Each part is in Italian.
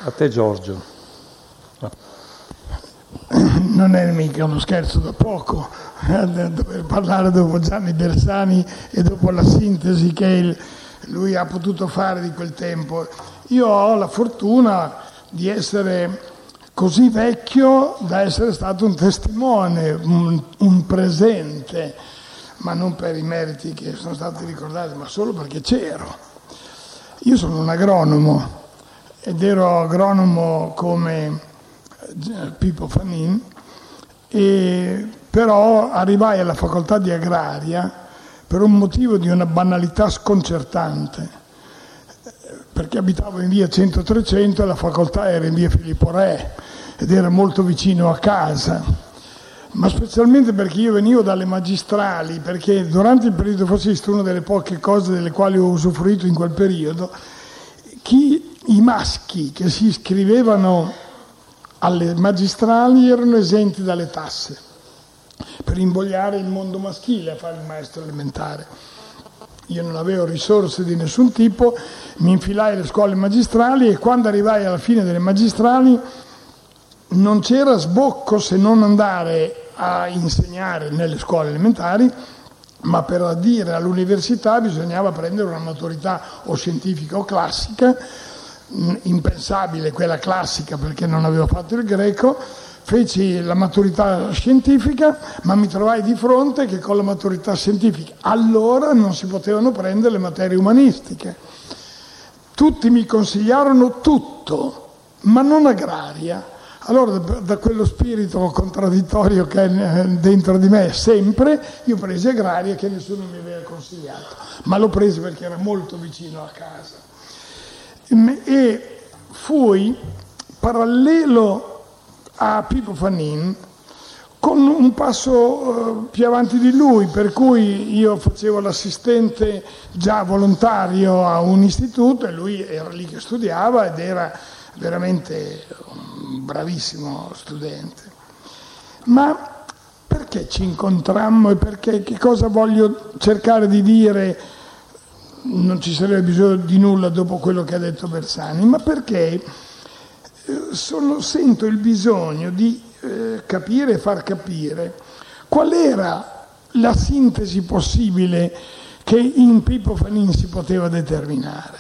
A te Giorgio. Non è mica uno scherzo da poco dover parlare dopo Gianni Bersani e dopo la sintesi che lui ha potuto fare di quel tempo. Io ho la fortuna di essere così vecchio da essere stato un testimone, un presente, ma non per i meriti che sono stati ricordati, ma solo perché c'ero. Io sono un agronomo ed ero agronomo come Pippo Fanin, però arrivai alla facoltà di agraria per un motivo di una banalità sconcertante, perché abitavo in via 100-300 e la facoltà era in via Filippo Re ed era molto vicino a casa, ma specialmente perché io venivo dalle magistrali, perché durante il periodo fascista, una delle poche cose delle quali ho usufruito in quel periodo, i maschi che si iscrivevano alle magistrali erano esenti dalle tasse per invogliare il mondo maschile a fare il maestro elementare. Io non avevo risorse di nessun tipo, mi infilai alle scuole magistrali e quando arrivai alla fine delle magistrali non c'era sbocco se non andare a insegnare nelle scuole elementari, ma per adire all'università bisognava prendere una maturità o scientifica o classica, impensabile quella classica perché non avevo fatto il greco. Feci la maturità scientifica, ma mi trovai di fronte che con la maturità scientifica allora non si potevano prendere le materie umanistiche. Tutti mi consigliarono tutto, ma non agraria. Allora da quello spirito contraddittorio che è dentro di me sempre, io presi agraria che nessuno mi aveva consigliato, ma l'ho presa perché era molto vicino a casa. E fui parallelo a Pippo Fanin con un passo più avanti di lui, per cui io facevo l'assistente già volontario a un istituto e lui era lì che studiava ed era veramente un bravissimo studente. Ma perché ci incontrammo e perché, che cosa voglio cercare di dire? Non ci sarebbe bisogno di nulla dopo quello che ha detto Bersani, ma perché sento il bisogno di capire e far capire qual era la sintesi possibile che in Pippo Fanin si poteva determinare.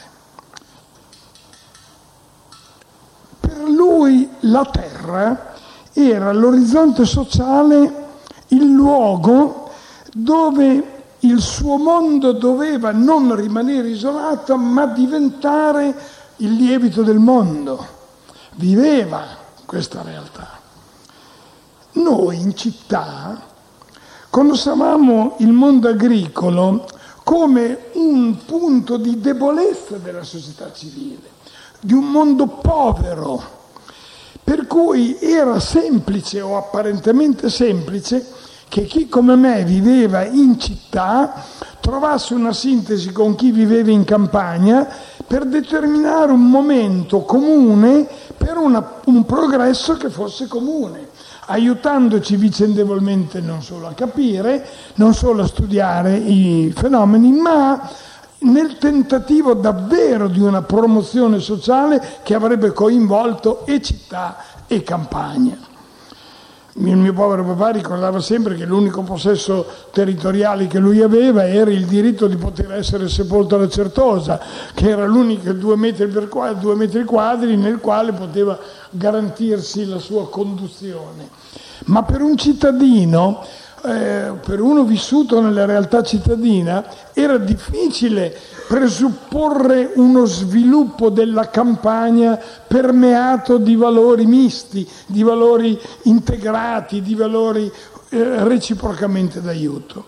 Per lui la terra era l'orizzonte sociale, il luogo dove il suo mondo doveva non rimanere isolato, ma diventare il lievito del mondo. Viveva questa realtà. Noi in città conoscevamo il mondo agricolo come un punto di debolezza della società civile, di un mondo povero, per cui era semplice o apparentemente semplice che chi come me viveva in città trovasse una sintesi con chi viveva in campagna per determinare un momento comune per un progresso che fosse comune, aiutandoci vicendevolmente non solo a capire, non solo a studiare i fenomeni, ma nel tentativo davvero di una promozione sociale che avrebbe coinvolto e città e campagna. Il mio povero papà ricordava sempre che l'unico possesso territoriale che lui aveva era il diritto di poter essere sepolto alla Certosa, che era l'unico 2 metri quadri nel quale poteva garantirsi la sua conduzione. Ma per un cittadino, per uno vissuto nella realtà cittadina, era difficile presupporre uno sviluppo della campagna permeato di valori misti, di valori integrati, di valori reciprocamente d'aiuto.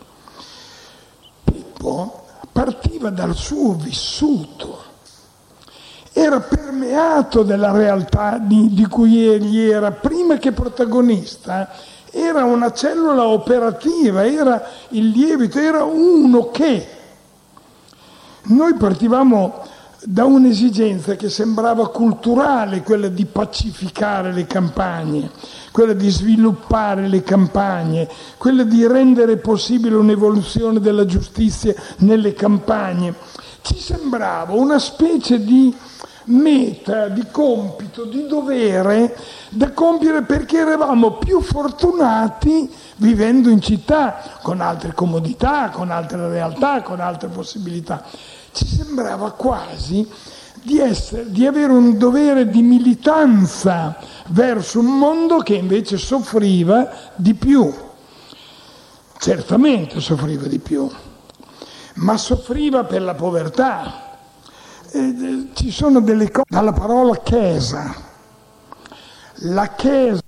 Pippo partiva dal suo vissuto, era permeato della realtà di cui egli era, prima che protagonista, era una cellula operativa, era il lievito, era uno che. Noi partivamo da un'esigenza che sembrava culturale, quella di pacificare le campagne, quella di sviluppare le campagne, quella di rendere possibile un'evoluzione della giustizia nelle campagne. Ci sembrava una specie di meta, di compito, di dovere da compiere, perché eravamo più fortunati vivendo in città, con altre comodità, con altre realtà, con altre possibilità. Ci sembrava quasi di avere un dovere di militanza verso un mondo che invece soffriva di più. Certamente soffriva di più, ma soffriva per la povertà. Ci sono delle cose, dalla parola chiesa. La chiesa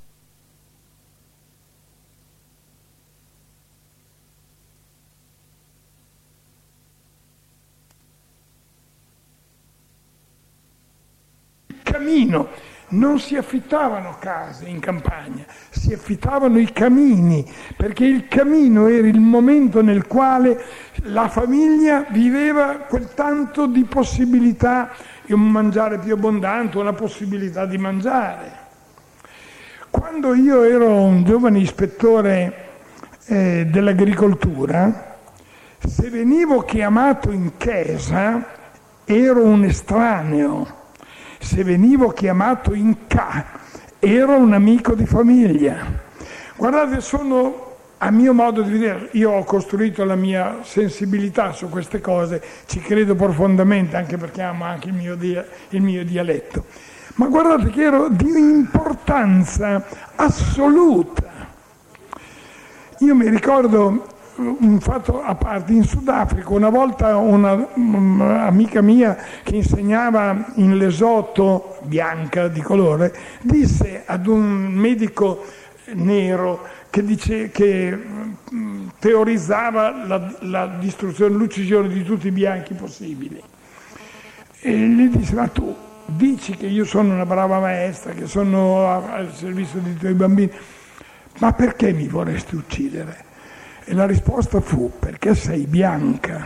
camino, non si affittavano case in campagna, si affittavano i camini, perché il camino era il momento nel quale la famiglia viveva quel tanto di possibilità, un mangiare più abbondante, una possibilità di mangiare. Quando io ero un giovane ispettore dell'agricoltura, se venivo chiamato in chiesa ero un estraneo. Se venivo chiamato in ero un amico di famiglia. Guardate, sono, a mio modo di vedere, io ho costruito la mia sensibilità su queste cose, ci credo profondamente, anche perché amo anche il mio dialetto. Ma guardate che ero di importanza assoluta. Io mi ricordo un fatto a parte, in Sudafrica una volta un'amica mia che insegnava in Lesotho, bianca di colore, disse ad un medico nero che teorizzava la distruzione, l'uccisione di tutti i bianchi possibili, e gli disse: ma tu dici che io sono una brava maestra, che sono al servizio dei tuoi bambini, ma perché mi vorresti uccidere? E la risposta fu: perché sei bianca.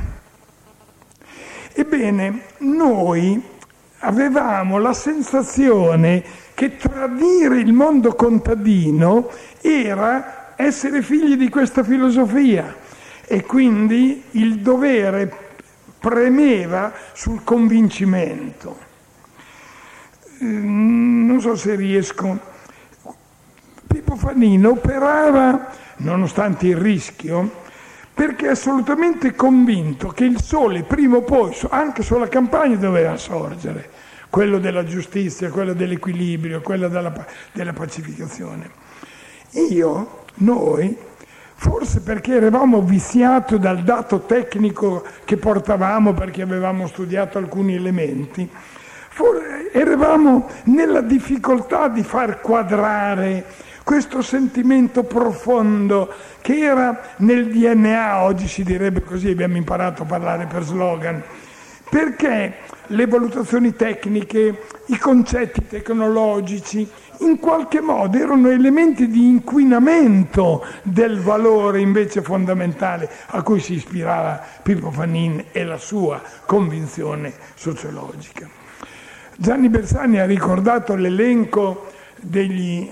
Ebbene, noi avevamo la sensazione che tradire il mondo contadino era essere figli di questa filosofia, e quindi il dovere premeva sul convincimento. Non so se riesco. Pippo Fannin operava, nonostante il rischio, perché è assolutamente convinto che il sole prima o poi, anche sulla campagna, doveva sorgere, quello della giustizia, quello dell'equilibrio, quello della pacificazione. Noi, forse perché eravamo viziati dal dato tecnico che portavamo, perché avevamo studiato alcuni elementi, eravamo nella difficoltà di far quadrare questo sentimento profondo che era nel DNA, oggi si direbbe così, abbiamo imparato a parlare per slogan, perché le valutazioni tecniche, i concetti tecnologici, in qualche modo erano elementi di inquinamento del valore invece fondamentale a cui si ispirava Pippo Fannin e la sua convinzione sociologica. Gianni Bersani ha ricordato l'elenco degli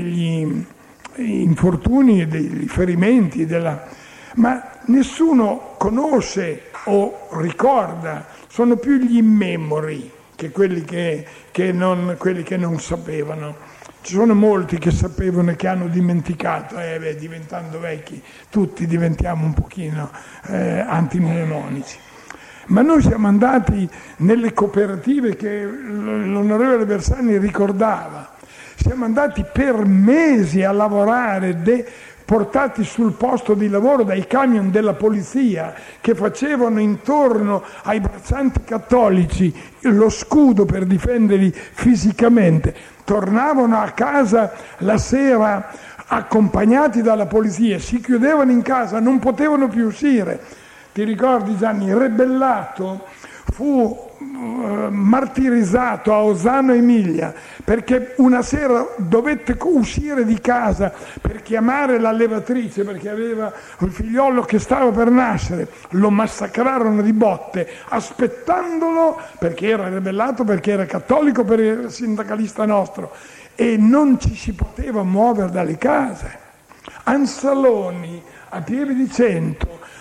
infortuni e degli ferimenti, ma nessuno conosce o ricorda, sono più gli immemori che quelli che non sapevano. Ci sono molti che sapevano e che hanno dimenticato, diventando vecchi tutti diventiamo un pochino antimnemonici. Ma noi siamo andati nelle cooperative che l'onorevole Bersani ricordava, siamo andati per mesi a lavorare, portati sul posto di lavoro dai camion della polizia che facevano intorno ai braccianti cattolici lo scudo per difenderli fisicamente. Tornavano a casa la sera accompagnati dalla polizia, si chiudevano in casa, non potevano più uscire. Ti ricordi, Gianni? Rebellato fu martirizzato a Ozzano Emilia perché una sera dovette uscire di casa per chiamare l'allevatrice perché aveva un figliolo che stava per nascere. Lo massacrarono di botte aspettandolo perché era rebellato, perché era cattolico, perché era sindacalista nostro, e non ci si poteva muovere dalle case. Ansaloni a Pieve di Cento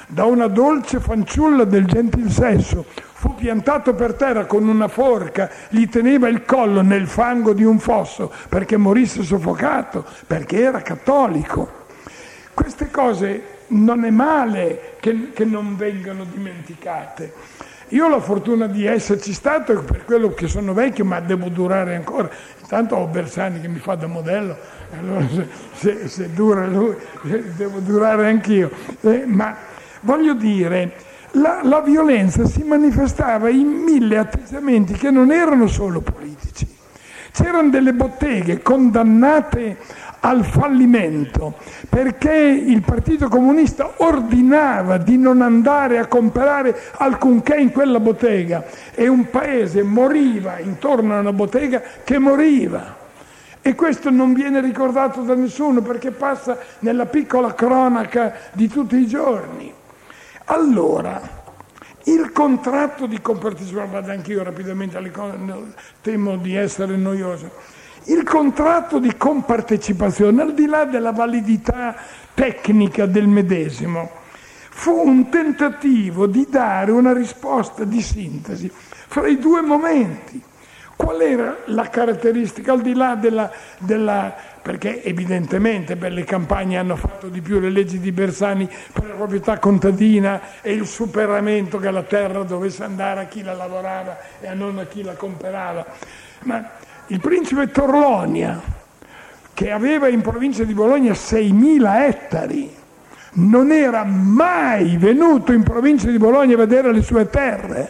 da una dolce fanciulla del gentil sesso, fu piantato per terra con una forca, gli teneva il collo nel fango di un fosso perché morisse soffocato, perché era cattolico. Queste cose non è male che non vengano dimenticate. Io ho la fortuna di esserci stato, per quello che sono vecchio, ma devo durare ancora. Intanto ho Bersani che mi fa da modello, allora se dura lui devo durare anch'io. Ma voglio dire, la violenza si manifestava in 1000 atteggiamenti che non erano solo politici. C'erano delle botteghe condannate al fallimento perché il Partito Comunista ordinava di non andare a comprare alcunché in quella bottega e un paese moriva intorno a una bottega che moriva. E questo non viene ricordato da nessuno perché passa nella piccola cronaca di tutti i giorni. Allora, il contratto di compartecipazione, vado anch'io rapidamente alle cose, temo di essere noioso. Il contratto di compartecipazione, al di là della validità tecnica del medesimo, fu un tentativo di dare una risposta di sintesi fra i due momenti. Qual era la caratteristica, al di là della perché evidentemente per le campagne hanno fatto di più le leggi di Bersani per la proprietà contadina e il superamento che la terra dovesse andare a chi la lavorava e a non a chi la comprava. Ma il principe Torlonia, che aveva in provincia di Bologna 6.000 ettari, non era mai venuto in provincia di Bologna a vedere le sue terre.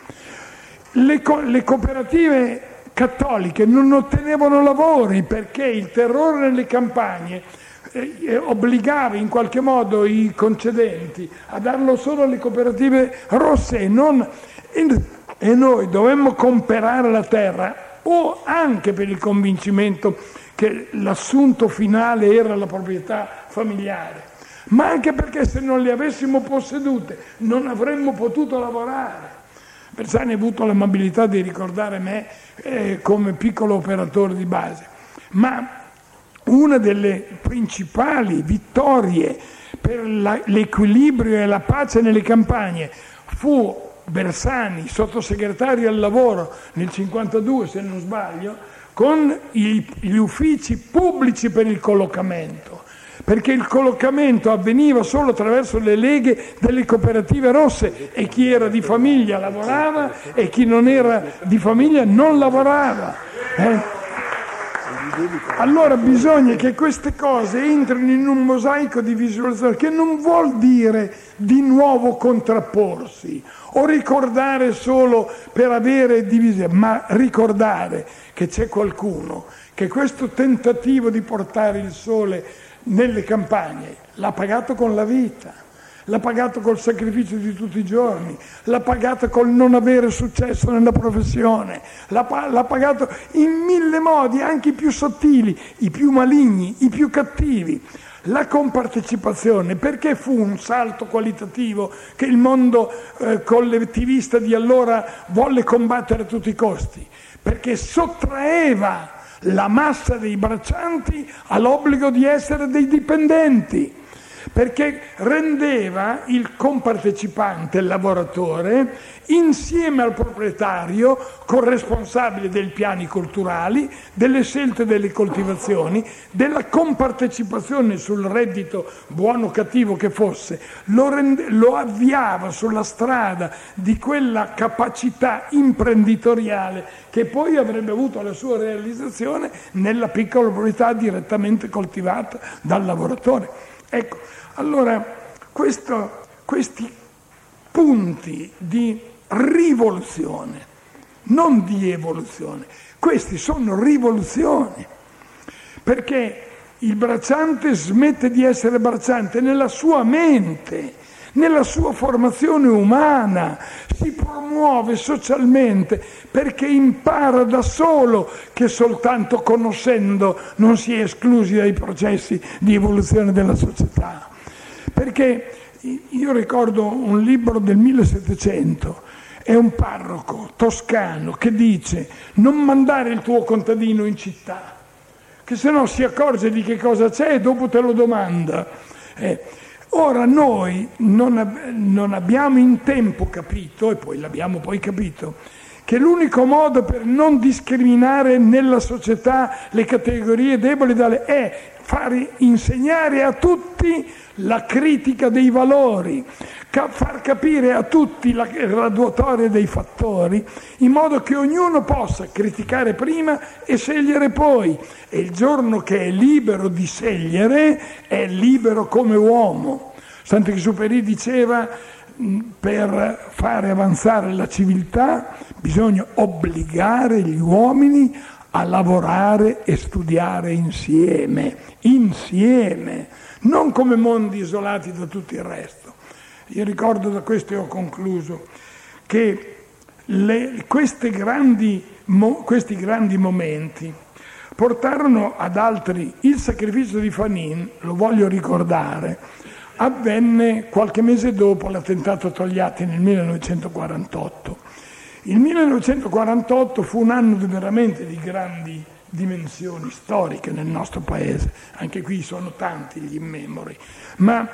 Le cooperative cattoliche non ottenevano lavori perché il terrore nelle campagne obbligava in qualche modo i concedenti a darlo solo alle cooperative rosse e noi dovemmo comprare la terra o anche per il convincimento che l'assunto finale era la proprietà familiare, ma anche perché se non le avessimo possedute non avremmo potuto lavorare. Bersani ha avuto l'amabilità di ricordare me come piccolo operatore di base, ma una delle principali vittorie per l'equilibrio e la pace nelle campagne fu Bersani, sottosegretario al lavoro nel 1952 se non sbaglio, con gli uffici pubblici per il collocamento, perché il collocamento avveniva solo attraverso le leghe delle cooperative rosse e chi era di famiglia lavorava e chi non era di famiglia non lavorava. Allora bisogna che queste cose entrino in un mosaico di visualizzazione che non vuol dire di nuovo contrapporsi o ricordare solo per avere divisione, ma ricordare che c'è qualcuno che questo tentativo di portare il sole nelle campagne l'ha pagato con la vita, l'ha pagato col sacrificio di tutti i giorni, l'ha pagato col non avere successo nella professione, l'ha pagato in 1000 modi, anche i più sottili, i più maligni, i più cattivi. La compartecipazione, perché fu un salto qualitativo che il mondo collettivista di allora volle combattere a tutti i costi? Perché sottraeva la massa dei braccianti all'obbligo di essere dei dipendenti, perché rendeva il compartecipante, il lavoratore, insieme al proprietario, corresponsabile dei piani culturali, delle scelte delle coltivazioni, della compartecipazione sul reddito buono o cattivo che fosse, lo avviava sulla strada di quella capacità imprenditoriale che poi avrebbe avuto la sua realizzazione nella piccola proprietà direttamente coltivata dal lavoratore. Ecco, allora questi punti di rivoluzione, non di evoluzione, questi sono rivoluzioni, perché il bracciante smette di essere bracciante nella sua mente, nella sua formazione umana, si promuove socialmente perché impara da solo che soltanto conoscendo non si è esclusi dai processi di evoluzione della società. Perché io ricordo un libro del 1700, è un parroco toscano che dice: non mandare il tuo contadino in città, che se no si accorge di che cosa c'è e dopo te lo domanda. Ora noi non abbiamo in tempo capito, e poi l'abbiamo poi capito, che l'unico modo per non discriminare nella società le categorie deboli è insegnare a tutti la critica dei valori, far capire a tutti la graduatoria dei fattori, in modo che ognuno possa criticare prima e scegliere poi. E il giorno che è libero di scegliere è libero come uomo. Sant'Exupéry diceva: per fare avanzare la civiltà bisogna obbligare gli uomini a lavorare e studiare insieme, non come mondi isolati da tutto il resto. Io ricordo, da questo e ho concluso, che questi grandi momenti portarono ad altri. Il sacrificio di Fanin, lo voglio ricordare, avvenne qualche mese dopo l'attentato a Togliatti nel 1948. Il 1948 fu un anno veramente di grandi dimensioni storiche nel nostro paese, anche qui sono tanti gli immemori, ma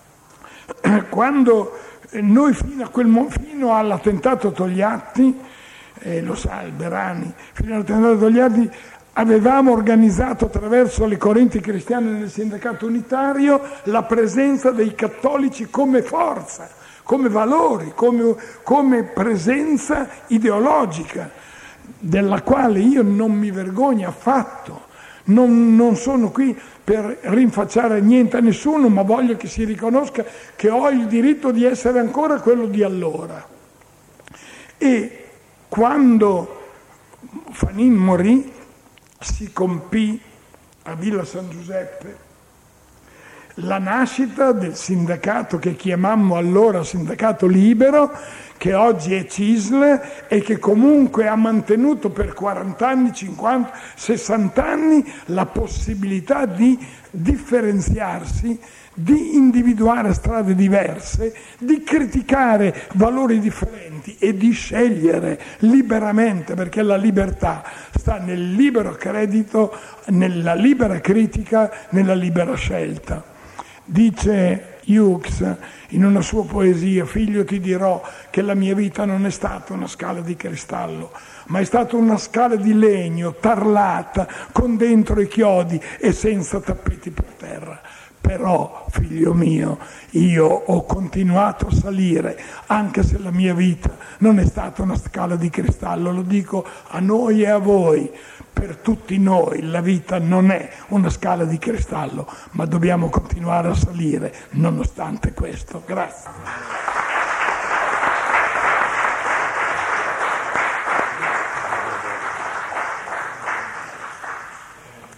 quando noi fino all'attentato a Togliatti, lo sa Alberani, fino all'attentato a Togliatti avevamo organizzato attraverso le correnti cristiane nel sindacato unitario la presenza dei cattolici come forza, come valori, come presenza ideologica, della quale io non mi vergogno affatto. Non sono qui per rinfacciare niente a nessuno, ma voglio che si riconosca che ho il diritto di essere ancora quello di allora. E quando Fanin morì, si compì a Villa San Giuseppe la nascita del sindacato che chiamammo allora Sindacato Libero, che oggi è CISL e che comunque ha mantenuto per 40 anni, 50, 60 anni la possibilità di differenziarsi, di individuare strade diverse, di criticare valori differenti e di scegliere liberamente, perché la libertà sta nel libero credito, nella libera critica, nella libera scelta. Dice Hughes in una sua poesia: figlio, ti dirò che la mia vita non è stata una scala di cristallo, ma è stata una scala di legno tarlata con dentro i chiodi e senza tappeti per terra. Però, figlio mio, io ho continuato a salire, anche se la mia vita non è stata una scala di cristallo. Lo dico a noi e a voi. Per tutti noi la vita non è una scala di cristallo, ma dobbiamo continuare a salire nonostante questo. Grazie.